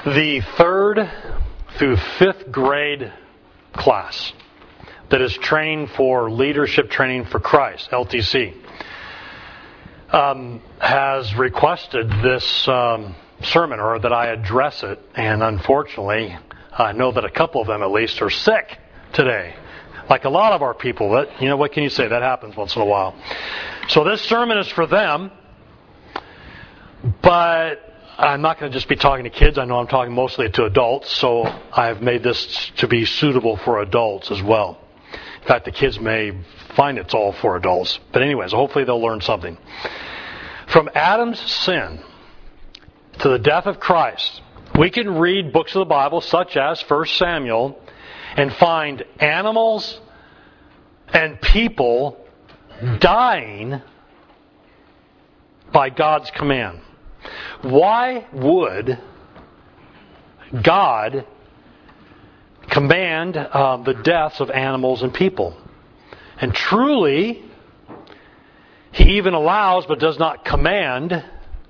the 3rd through 5th grade class that is training for leadership training for Christ, LTC, has requested this sermon, or that I address it, and unfortunately I know that a couple of them at least are sick today. Like a lot of our people, what can you say? That happens once in a while. So this sermon is for them, but I'm not going to just be talking to kids. I know I'm talking mostly to adults, so I've made this to be suitable for adults as well. In fact, the kids may find it's all for adults. But anyways, hopefully they'll learn something. From Adam's sin to the death of Christ, we can read books of the Bible such as 1 Samuel and find animals and people dying by God's command. Why would God command the deaths of animals and people? And truly, He even allows but does not command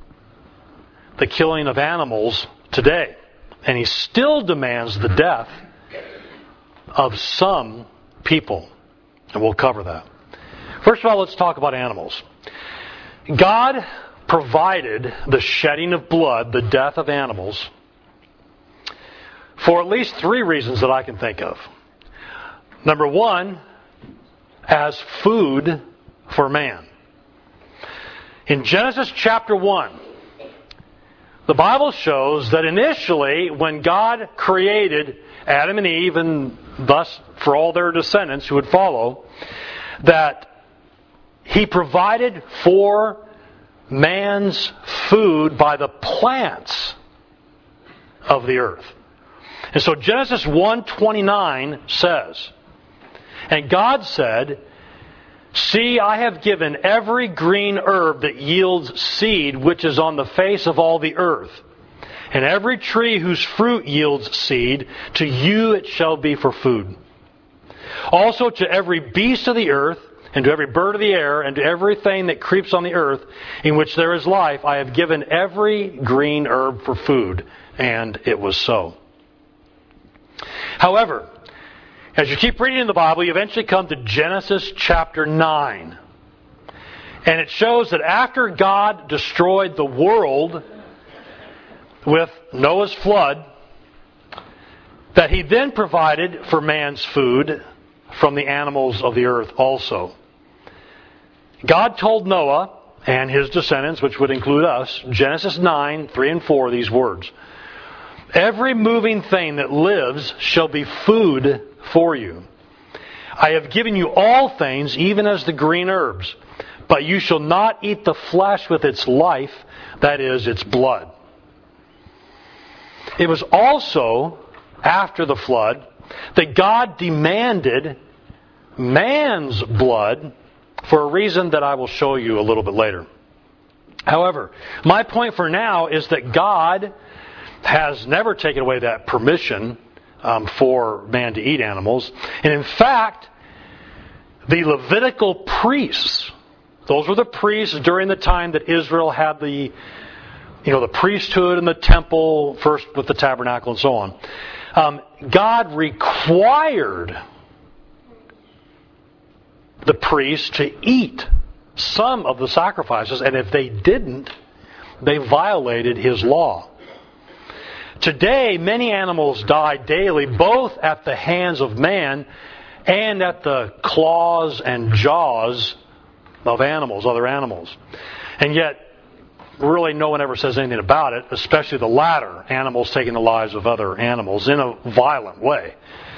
the killing of animals today. And He still demands the death of some people. And we'll cover that. First of all, let's talk about animals. God provided the shedding of blood, the death of animals, for at least 3 reasons that I can think of. Number 1, as food for man. In Genesis chapter 1, the Bible shows that initially, when God created Adam and Eve, and thus for all their descendants who would follow, that He provided for man's food by the plants of the earth. And so Genesis 1:29 says, "And God said, See, I have given every green herb that yields seed, which is on the face of all the earth, and every tree whose fruit yields seed, to you it shall be for food. Also to every beast of the earth, and to every bird of the air, and to everything that creeps on the earth, in which there is life, I have given every green herb for food." And it was so. However, as you keep reading in the Bible, you eventually come to Genesis chapter 9. And it shows that after God destroyed the world with Noah's flood, that He then provided for man's food from the animals of the earth also. God told Noah and his descendants, which would include us, Genesis 9, 3 and 4, these words: "Every moving thing that lives shall be food for you. I have given you all things, even as the green herbs, but you shall not eat the flesh with its life, that is, its blood." It was also after the flood that God demanded man's blood for a reason that I will show you a little bit later. However, my point for now is that God has never taken away that permission for man to eat animals. And in fact, the Levitical priests, those were the priests during the time that Israel had the priesthood and the temple, first with the tabernacle and so on. God required the priests to eat some of the sacrifices, and if they didn't, they violated His law. Today, many animals die daily, both at the hands of man and at the claws and jaws of animals, other animals. And yet, really no one ever says anything about it, especially the latter, animals taking the lives of other animals in a violent way.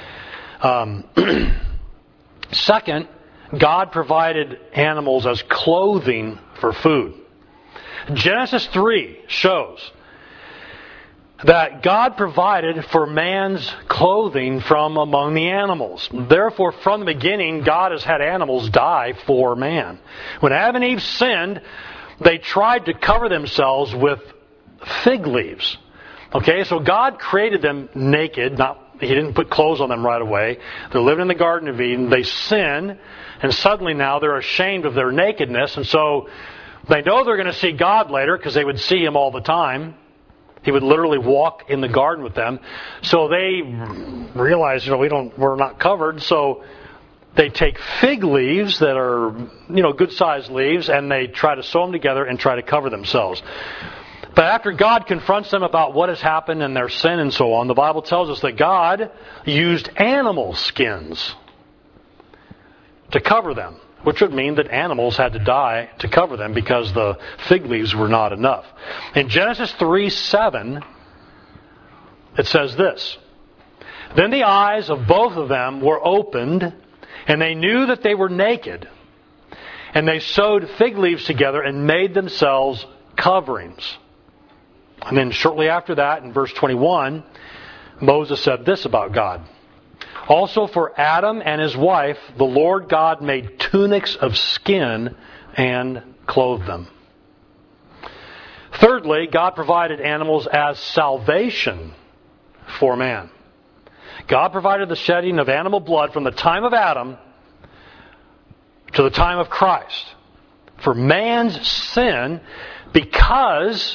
Second, God provided animals as clothing for food. Genesis 3 shows that God provided for man's clothing from among the animals. Therefore, from the beginning, God has had animals die for man. When Adam and Eve sinned, they tried to cover themselves with fig leaves. Okay, so God created them naked. He didn't put clothes on them right away. They're living in the Garden of Eden. They sin, and suddenly now they're ashamed of their nakedness, and so they know they're going to see God later because they would see Him all the time. He would literally walk in the garden with them. So they realized, we're not covered. So they take fig leaves that are, good-sized leaves, and they try to sew them together and try to cover themselves. But after God confronts them about what has happened and their sin and so on, the Bible tells us that God used animal skins to cover them, which would mean that animals had to die to cover them because the fig leaves were not enough. In Genesis 3:7, it says this, "Then the eyes of both of them were opened, and they knew that they were naked. And they sewed fig leaves together and made themselves coverings." And then shortly after that, in verse 21, Moses said this about God. "Also for Adam and his wife, the Lord God made tunics of skin and clothed them." Thirdly, God provided animals as salvation for man. God provided the shedding of animal blood from the time of Adam to the time of Christ for man's sin, because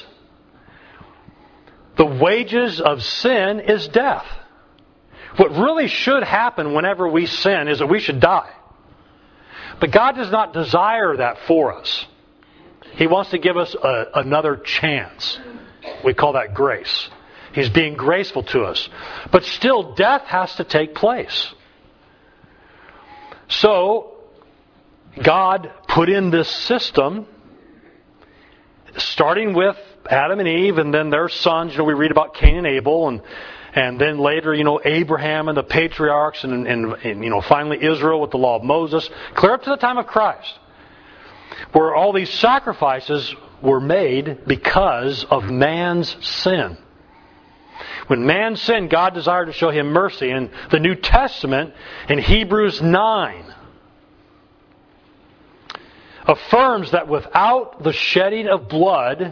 the wages of sin is death. What really should happen whenever we sin is that we should die. But God does not desire that for us. He wants to give us another chance. We call that grace. He's being graceful to us. But still, death has to take place. So, God put in this system, starting with Adam and Eve, and then their sons. We read about Cain and Abel, and then later, Abraham and the patriarchs, and finally Israel with the law of Moses, clear up to the time of Christ, where all these sacrifices were made because of man's sin. When man sinned, God desired to show him mercy. And the New Testament, in Hebrews 9, affirms that without the shedding of blood,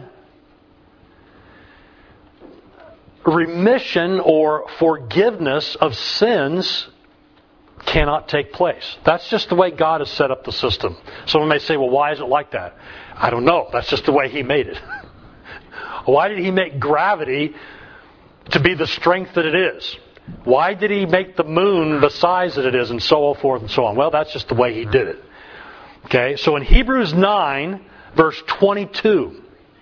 remission or forgiveness of sins cannot take place. That's just the way God has set up the system. Someone may say, well, why is it like that? I don't know. That's just the way He made it. Why did He make gravity to be the strength that it is? Why did He make the moon the size that it is, and so forth and so on? Well, that's just the way He did it. Okay, so in Hebrews 9, verse 22,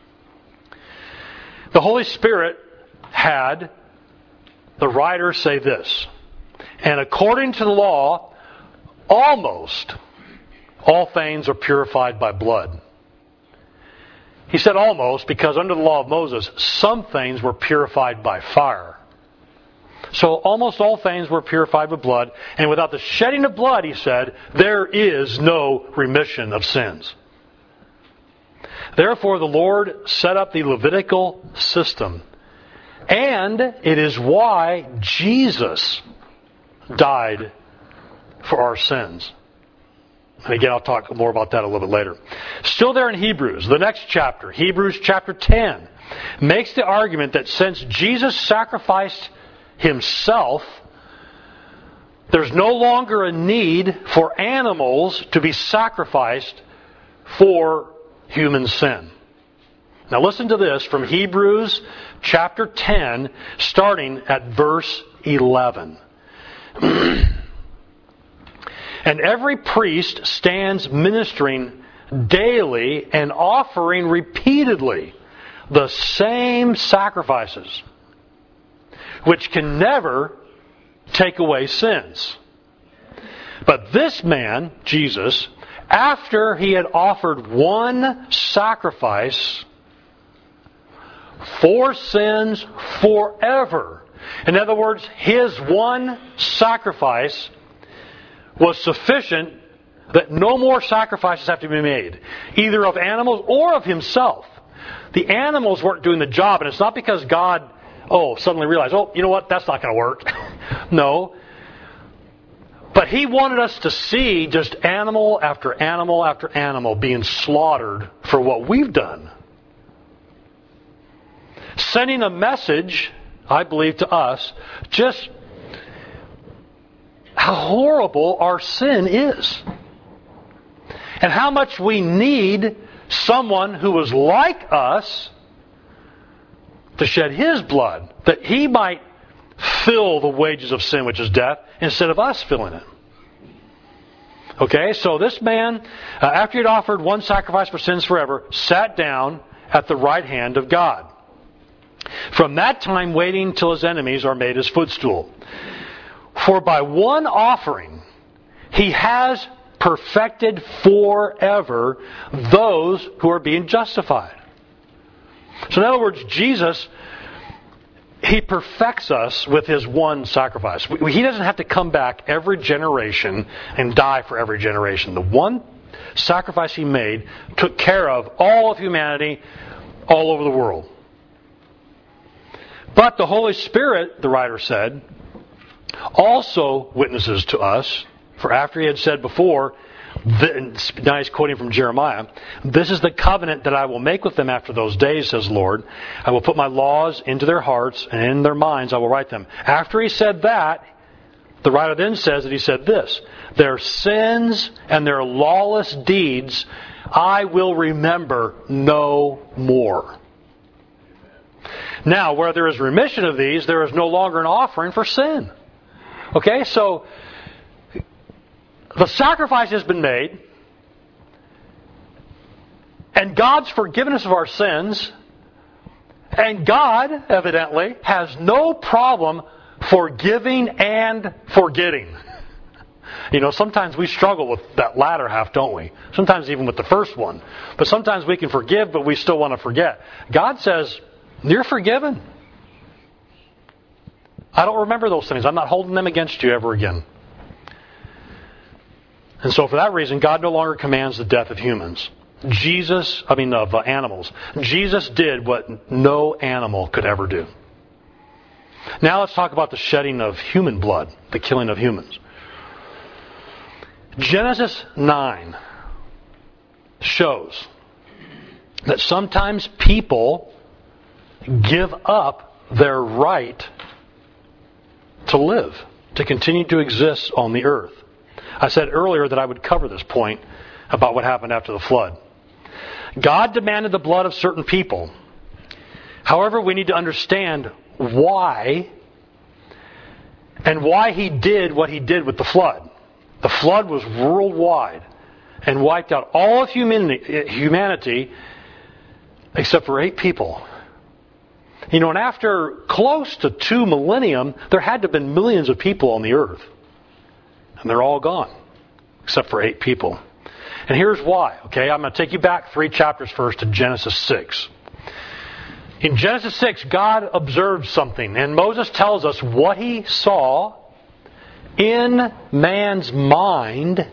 the Holy Spirit had the writer say this: "And according to the law, almost all things are purified by blood." He said almost because under the law of Moses, some things were purified by fire. So almost all things were purified with blood, and without the shedding of blood, he said, there is no remission of sins. Therefore, the Lord set up the Levitical system, and it is why Jesus died for our sins. And again, I'll talk more about that a little bit later. Still there in Hebrews, the next chapter, Hebrews chapter 10, makes the argument that since Jesus sacrificed Himself, there's no longer a need for animals to be sacrificed for human sin. Now listen to this from Hebrews chapter 10, starting at verse 11. "And every priest stands ministering daily and offering repeatedly the same sacrifices, which can never take away sins. But this man, Jesus, after He had offered one sacrifice for sins forever." In other words, His one sacrifice was sufficient that no more sacrifices have to be made, either of animals or of Himself. The animals weren't doing the job, and it's not because God suddenly realized, you know what, that's not going to work. No. But He wanted us to see just animal after animal after animal being slaughtered for what we've done. Sending a message, I believe, to us, just how horrible our sin is. And how much we need someone who is like us to shed His blood, that He might fill the wages of sin, which is death, instead of us filling it. Okay, so this man, after he had offered one sacrifice for sins forever, sat down at the right hand of God. From that time waiting till His enemies are made His footstool. For by one offering He has perfected forever those who are being justified. So in other words, Jesus, He perfects us with His one sacrifice. He doesn't have to come back every generation and die for every generation. The one sacrifice He made took care of all of humanity all over the world. But the Holy Spirit, the writer said, also witnesses to us, for after He had said before, now he's quoting from Jeremiah, "This is the covenant that I will make with them after those days, says the Lord. I will put my laws into their hearts, and in their minds I will write them." After he said that, the writer then says that he said this, "Their sins and their lawless deeds I will remember no more." Now, where there is remission of these, there is no longer an offering for sin. Okay, so the sacrifice has been made, and God's forgiven us of our sins, and God, evidently, has no problem forgiving and forgetting. You know, sometimes we struggle with that latter half, don't we? Sometimes even with the first one. But sometimes we can forgive, but we still want to forget. God says, you're forgiven. I don't remember those things. I'm not holding them against you ever again. And so for that reason, God no longer commands the death of humans. Of animals. Jesus did what no animal could ever do. Now let's talk about the shedding of human blood, the killing of humans. Genesis 9 shows that sometimes people give up their right to live, to continue to exist on the earth. I said earlier that I would cover this point about what happened after the flood. God demanded the blood of certain people. However, we need to understand why and why He did what He did with the flood. The flood was worldwide and wiped out all of humanity except for 8 people. You know, and after close to 2 millennium, there had to have been millions of people on the earth. And they're all gone, except for 8 people. And here's why, okay? I'm going to take you back 3 chapters first to Genesis 6. In Genesis 6, God observed something, and Moses tells us what he saw in man's mind,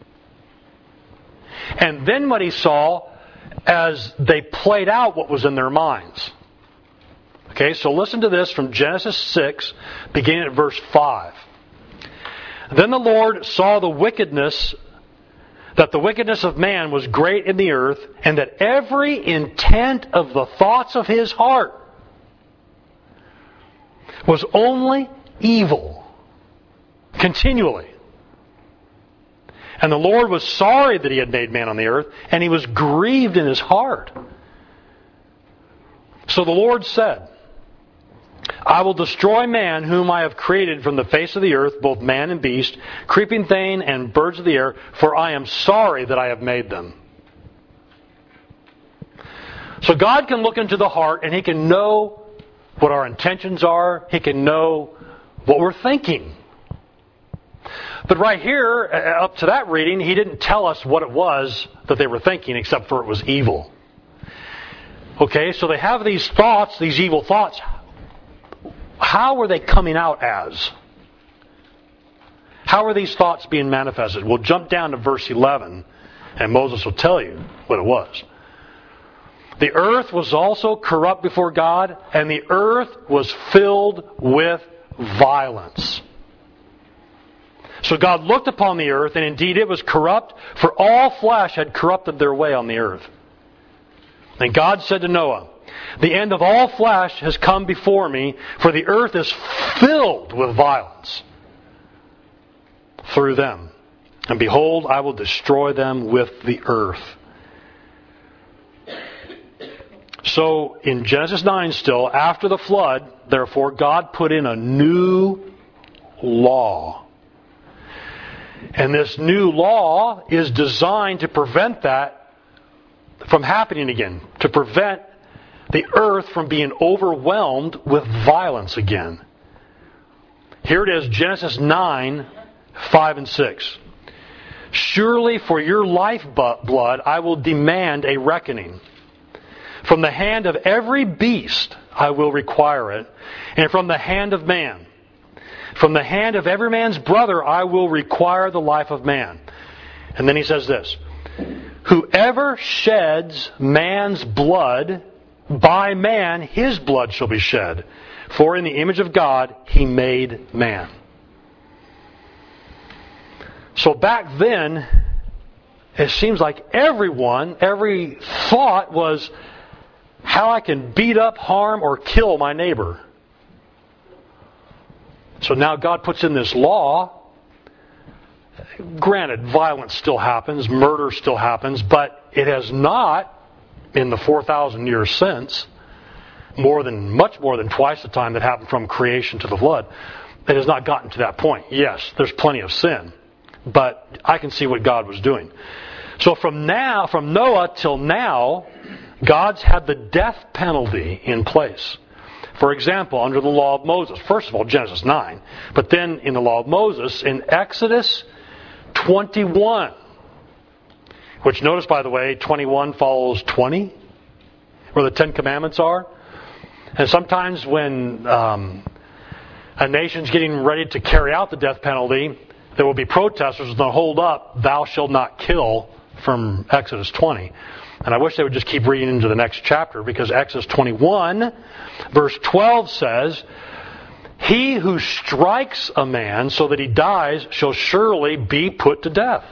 and then what he saw as they played out what was in their minds. Okay, so listen to this from Genesis 6, beginning at verse 5. Then the Lord saw the wickedness of man was great in the earth, and that every intent of the thoughts of his heart was only evil, continually. And the Lord was sorry that He had made man on the earth, and He was grieved in His heart. So the Lord said, I will destroy man whom I have created from the face of the earth, both man and beast, creeping thing and birds of the air, for I am sorry that I have made them. So God can look into the heart and He can know what our intentions are. He can know what we're thinking. But right here, up to that reading, He didn't tell us what it was that they were thinking, except for it was evil. Okay, so they have these thoughts, these evil thoughts. How were they coming out as? How are these thoughts being manifested? We'll jump down to verse 11, and Moses will tell you what it was. The earth was also corrupt before God, and the earth was filled with violence. So God looked upon the earth, and indeed it was corrupt, for all flesh had corrupted their way on the earth. And God said to Noah, the end of all flesh has come before me, for the earth is filled with violence through them. And behold, I will destroy them with the earth. So in Genesis 9 still, after the flood, therefore, God put in a new law. And this new law is designed to prevent that from happening again, to prevent the earth from being overwhelmed with violence again. Here it is, Genesis 9, 5 and 6. Surely for your lifeblood I will demand a reckoning. From the hand of every beast I will require it, and from the hand of man. From the hand of every man's brother I will require the life of man. And then he says this, whoever sheds man's blood, by man his blood shall be shed. For in the image of God he made man. So back then, it seems like every thought was how I can beat up, harm, or kill my neighbor. So now God puts in this law. Granted, violence still happens, murder still happens, but it has not, in the 4,000 years since, much more than twice the time that happened from creation to the flood, it has not gotten to that point. Yes, there's plenty of sin, but I can see what God was doing. So from Noah till now, God's had the death penalty in place. For example, under the law of Moses, first of all, Genesis 9, but then in the law of Moses, in Exodus 21, which notice, by the way, 21 follows 20, where the Ten Commandments are. And sometimes when a nation's getting ready to carry out the death penalty, there will be protesters that hold up, thou shalt not kill, from Exodus 20. And I wish they would just keep reading into the next chapter, because Exodus 21, verse 12 says, he who strikes a man so that he dies shall surely be put to death.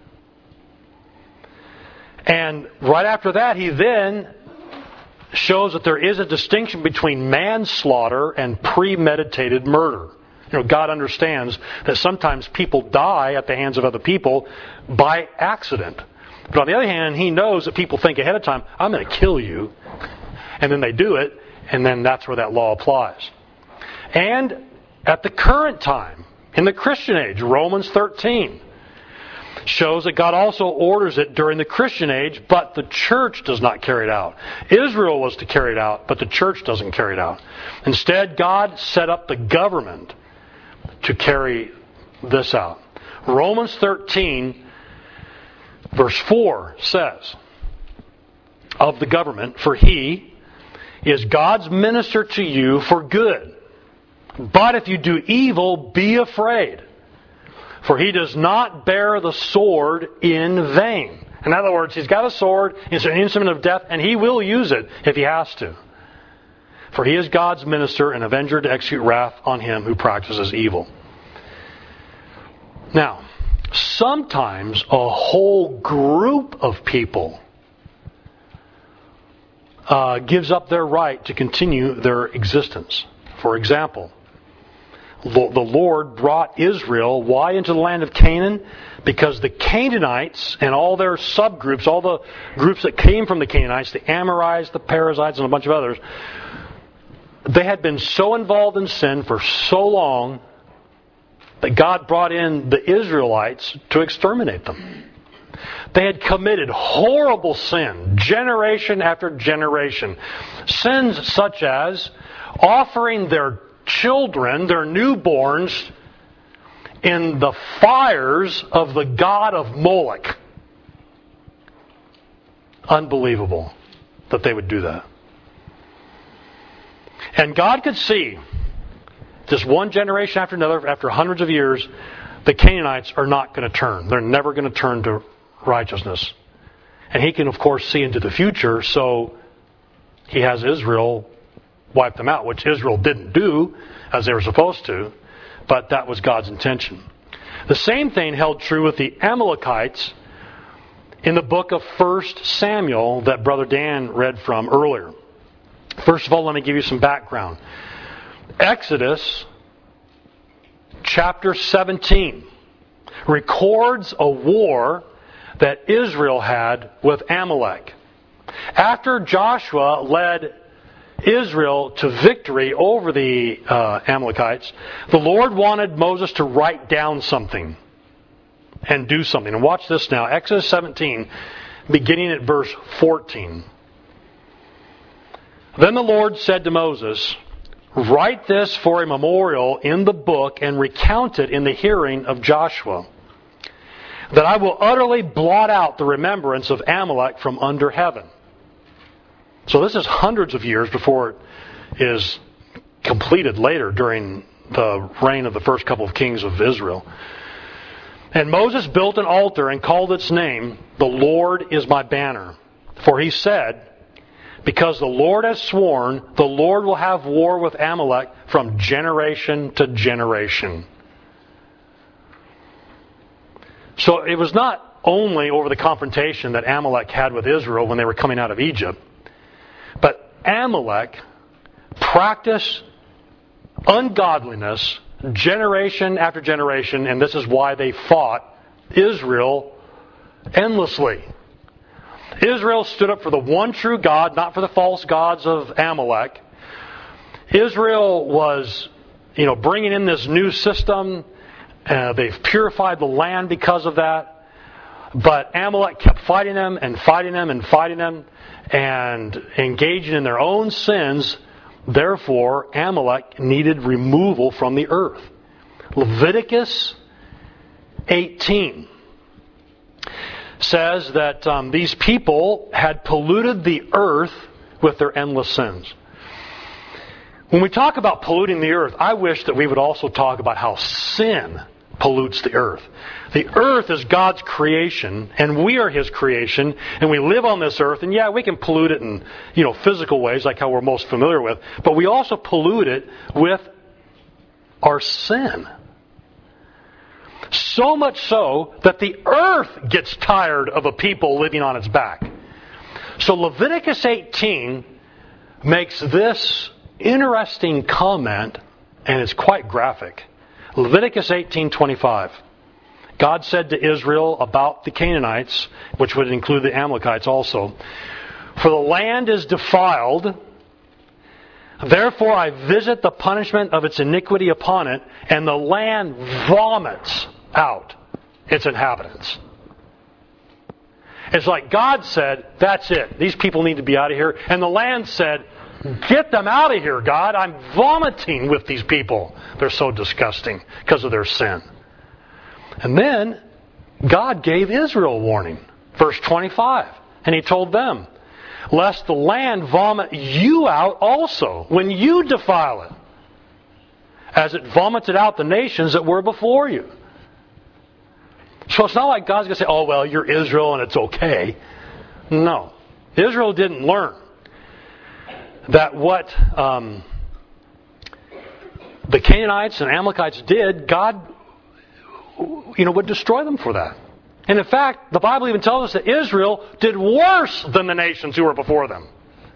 And right after that, he then shows that there is a distinction between manslaughter and premeditated murder. God understands that sometimes people die at the hands of other people by accident. But on the other hand, he knows that people think ahead of time, I'm going to kill you. And then they do it, and then that's where that law applies. And at the current time, in the Christian age, Romans 13 shows that God also orders it during the Christian age, but the church does not carry it out. Israel was to carry it out, but the church doesn't carry it out. Instead, God set up the government to carry this out. Romans 13, verse 4 says, of the government, for he is God's minister to you for good. But if you do evil, be afraid. For he does not bear the sword in vain. In other words, he's got a sword, it's an instrument of death, and he will use it if he has to. For he is God's minister and avenger to execute wrath on him who practices evil. Now, sometimes a whole group of people gives up their right to continue their existence. For example, the Lord brought Israel, why, into the land of Canaan? Because the Canaanites and all their subgroups, all the groups that came from the Canaanites, the Amorites, the Perizzites, and a bunch of others, they had been so involved in sin for so long that God brought in the Israelites to exterminate them. They had committed horrible sin, generation after generation. Sins such as offering their children, their newborns, in the fires of the god of Moloch. Unbelievable that they would do that. And God could see, just one generation after another, after hundreds of years, the Canaanites are not going to turn. They're never going to turn to righteousness. And he can, of course, see into the future, so he has Israel wipe them out, which Israel didn't do as they were supposed to, but that was God's intention. The same thing held true with the Amalekites in the book of 1 Samuel that Brother Dan read from earlier. First of all, let me give you some background. Exodus chapter 17 records a war that Israel had with Amalek. After Joshua led Israel to victory over the Amalekites, the Lord wanted Moses to write down something and do something. And watch this now. Exodus 17, beginning at verse 14. Then the Lord said to Moses, "Write this for a memorial in the book and recount it in the hearing of Joshua, that I will utterly blot out the remembrance of Amalek from under heaven." So this is hundreds of years before it is completed later during the reign of the first couple of kings of Israel. And Moses built an altar and called its name, "The Lord is my banner." For he said, "Because the Lord has sworn, the Lord will have war with Amalek from generation to generation." So it was not only over the confrontation that Amalek had with Israel when they were coming out of Egypt, but Amalek practiced ungodliness generation after generation, and this is why they fought Israel endlessly. Israel stood up for the one true God, not for the false gods of Amalek. Israel was, bringing in this new system. They've purified the land because of that. But Amalek kept fighting them and fighting them and fighting them and engaging in their own sins. Therefore, Amalek needed removal from the earth. Leviticus 18 says that these people had polluted the earth with their endless sins. When we talk about polluting the earth, I wish that we would also talk about how sin pollutes the earth. The earth is God's creation, and we are His creation, and we live on this earth, and yeah, we can pollute it in, physical ways, like how we're most familiar with, but we also pollute it with our sin. So much so that the earth gets tired of a people living on its back. So Leviticus 18 makes this interesting comment, and it's quite graphic. Leviticus 18:25. God said to Israel about the Canaanites, which would include the Amalekites also, "For the land is defiled, therefore I visit the punishment of its iniquity upon it, and the land vomits out its inhabitants." It's like God said, "That's it. These people need to be out of here." And the land said, "Get them out of here, God. I'm vomiting with these people. They're so disgusting because of their sin." And then God gave Israel a warning. Verse 25. And He told them, "Lest the land vomit you out also when you defile it, as it vomited out the nations that were before you." So it's not like God's going to say, "Oh, well, you're Israel and it's okay." No. Israel didn't learn that what the Canaanites and Amalekites did, God would destroy them for that. And in fact, the Bible even tells us that Israel did worse than the nations who were before them.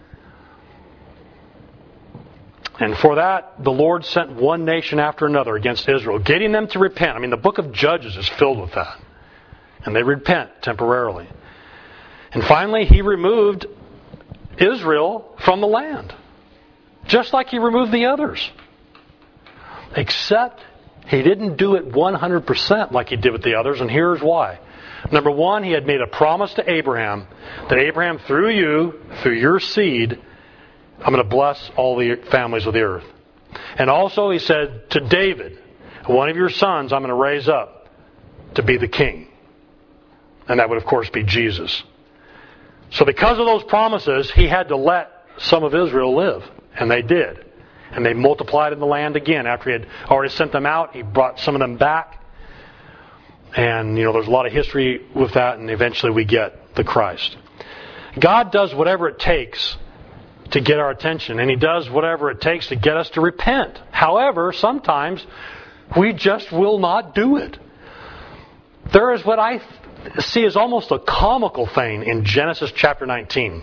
And for that, the Lord sent one nation after another against Israel, getting them to repent. I mean, the book of Judges is filled with that. And they repent temporarily. And finally, He removed Israel from the land, just like He removed the others. Except He didn't do it 100% like He did with the others, and here's why. Number one, He had made a promise to Abraham that Abraham, through you, through your seed, I'm going to bless all the families of the earth. And also He said to David, one of your sons I'm going to raise up to be the king. And that would, of course, be Jesus. So because of those promises, He had to let some of Israel live. And they did. And they multiplied in the land again. After He had already sent them out, He brought some of them back. And, there's a lot of history with that, and eventually we get the Christ. God does whatever it takes to get our attention, and He does whatever it takes to get us to repent. However, sometimes we just will not do it. There is what I see as almost a comical thing in Genesis chapter 19.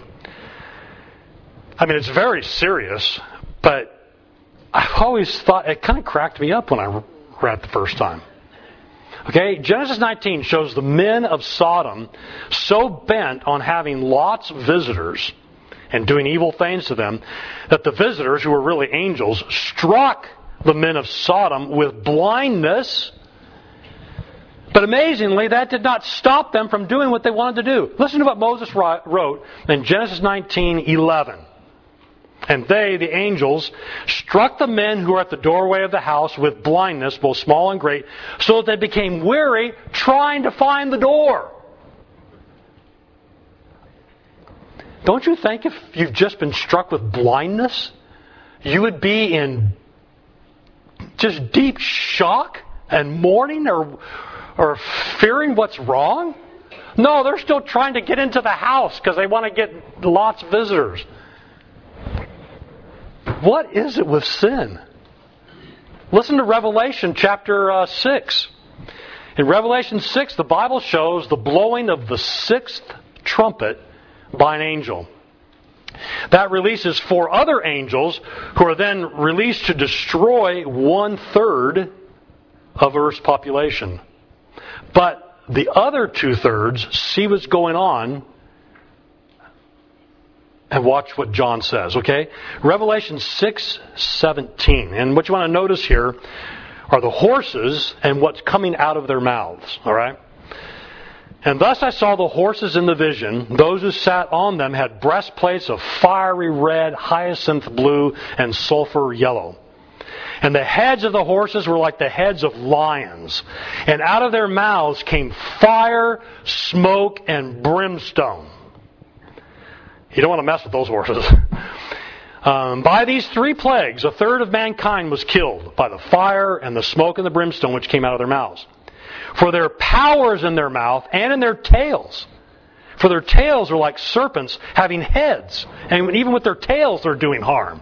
I mean, it's very serious, but I've always thought, it kind of cracked me up when I read it the first time. Okay, Genesis 19 shows the men of Sodom so bent on having Lot's visitors and doing evil things to them that the visitors, who were really angels, struck the men of Sodom with blindness. But amazingly, that did not stop them from doing what they wanted to do. Listen to what Moses wrote in Genesis 19:11. And they, the angels, struck the men who were at the doorway of the house with blindness, both small and great, so that they became weary trying to find the door. Don't you think if you've just been struck with blindness, you would be in just deep shock and mourning or fearing what's wrong? No, they're still trying to get into the house because they want to get Lot's visitors. What is it with sin? Listen to Revelation chapter 6. In Revelation 6, the Bible shows the blowing of the sixth trumpet by an angel. That releases 4 other angels who are then released to destroy 1/3 of Earth's population. But the other 2/3 see what's going on and watch what John says, okay? Revelation 6:17. And what you want to notice here are the horses and what's coming out of their mouths, all right? And thus I saw the horses in the vision. Those who sat on them had breastplates of fiery red, hyacinth blue, and sulfur yellow. And the heads of the horses were like the heads of lions. And out of their mouths came fire, smoke, and brimstone. You don't want to mess with those horses. By these 3 plagues, 1/3 of mankind was killed by the fire and the smoke and the brimstone which came out of their mouths. For their powers in their mouth and in their tails. For their tails are like serpents having heads. And even with their tails, they're doing harm.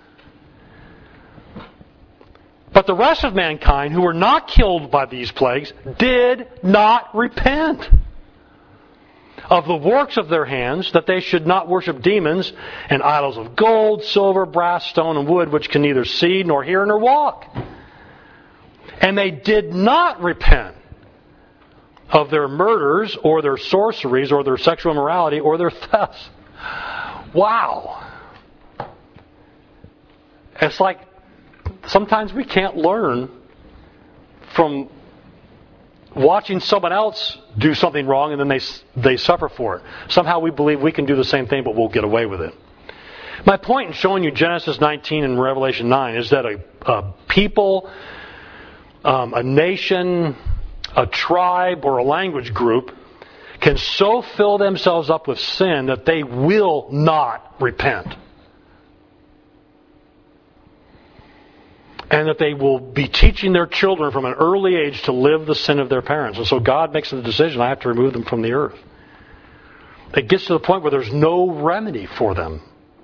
But the rest of mankind who were not killed by these plagues did not repent of the works of their hands, that they should not worship demons and idols of gold, silver, brass, stone, and wood, which can neither see, nor hear, nor walk. And they did not repent of their murders, or their sorceries, or their sexual immorality, or their thefts. Wow. It's like sometimes we can't learn from watching someone else do something wrong and then they suffer for it. Somehow we believe we can do the same thing, but we'll get away with it. My point in showing you Genesis 19 and Revelation 9 is that a people, a nation, a tribe, or a language group can so fill themselves up with sin that they will not repent. And that they will be teaching their children from an early age to live the sin of their parents. And so God makes the decision, I have to remove them from the earth. It gets to the point where there's no remedy for them.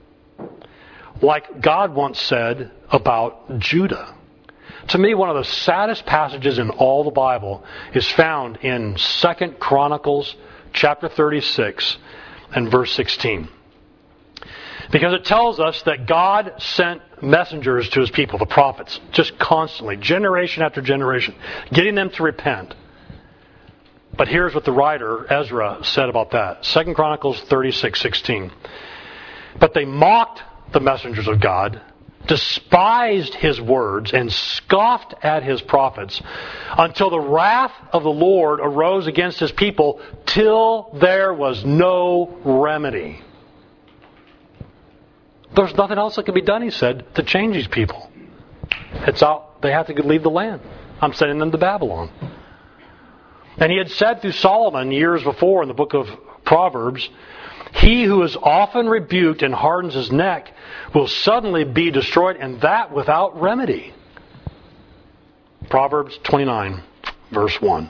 Like God once said about Judah. To me, one of the saddest passages in all the Bible is found in 2 Chronicles chapter 36 and verse 16. Because it tells us that God sent messengers to His people, the prophets, just constantly, generation after generation, getting them to repent. But here's what the writer, Ezra, said about that. 2 Chronicles 36:16. But they mocked the messengers of God, despised His words, and scoffed at His prophets, until the wrath of the Lord arose against His people, till there was no remedy. There's nothing else that can be done, he said, to change these people. It's out. They have to leave the land. I'm sending them to Babylon. And he had said through Solomon years before in the book of Proverbs, he who is often rebuked and hardens his neck will suddenly be destroyed, and that without remedy. Proverbs 29, verse 1.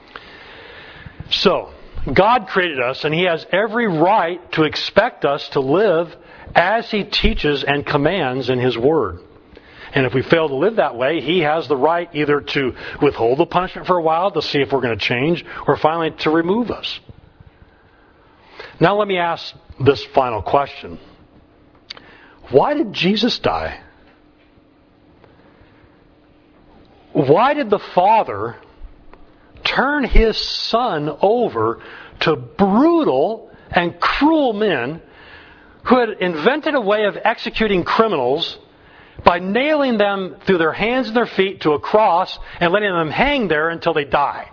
So, God created us, and He has every right to expect us to live as He teaches and commands in His Word. And if we fail to live that way, He has the right either to withhold the punishment for a while to see if we're going to change, or finally to remove us. Now let me ask this final question. Why did Jesus die? Why did the Father turn His Son over to brutal and cruel men who had invented a way of executing criminals by nailing them through their hands and their feet to a cross and letting them hang there until they die.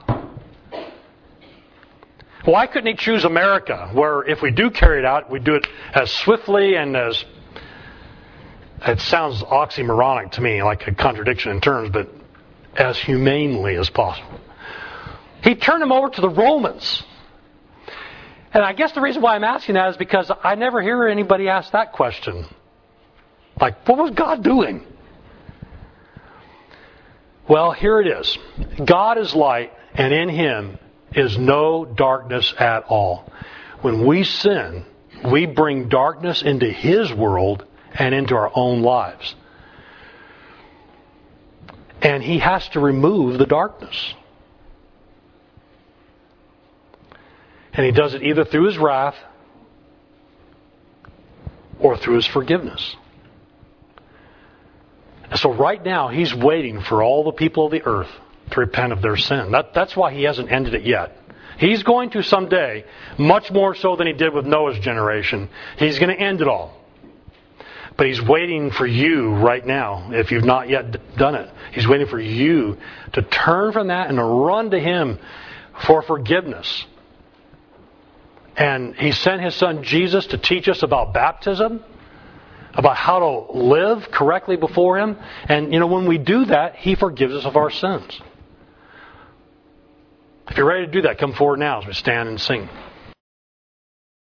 Why couldn't He choose America, where if we do carry it out, we do it as swiftly and as... It sounds oxymoronic to me, like a contradiction in terms, but as humanely as possible. He turned them over to the Romans. And I guess the reason why I'm asking that is because I never hear anybody ask that question. Like, what was God doing? Well, here it is. God is light, and in Him is no darkness at all. When we sin, we bring darkness into His world and into our own lives. And He has to remove the darkness. And He does it either through His wrath or through His forgiveness. And so right now, He's waiting for all the people of the earth to repent of their sin. That's why He hasn't ended it yet. He's going to someday, much more so than He did with Noah's generation. He's going to end it all. But He's waiting for you right now, if you've not yet done it. He's waiting for you to turn from that and to run to Him for forgiveness. And He sent His Son Jesus to teach us about baptism, about how to live correctly before Him. And, when we do that, He forgives us of our sins. If you're ready to do that, come forward now as we stand and sing.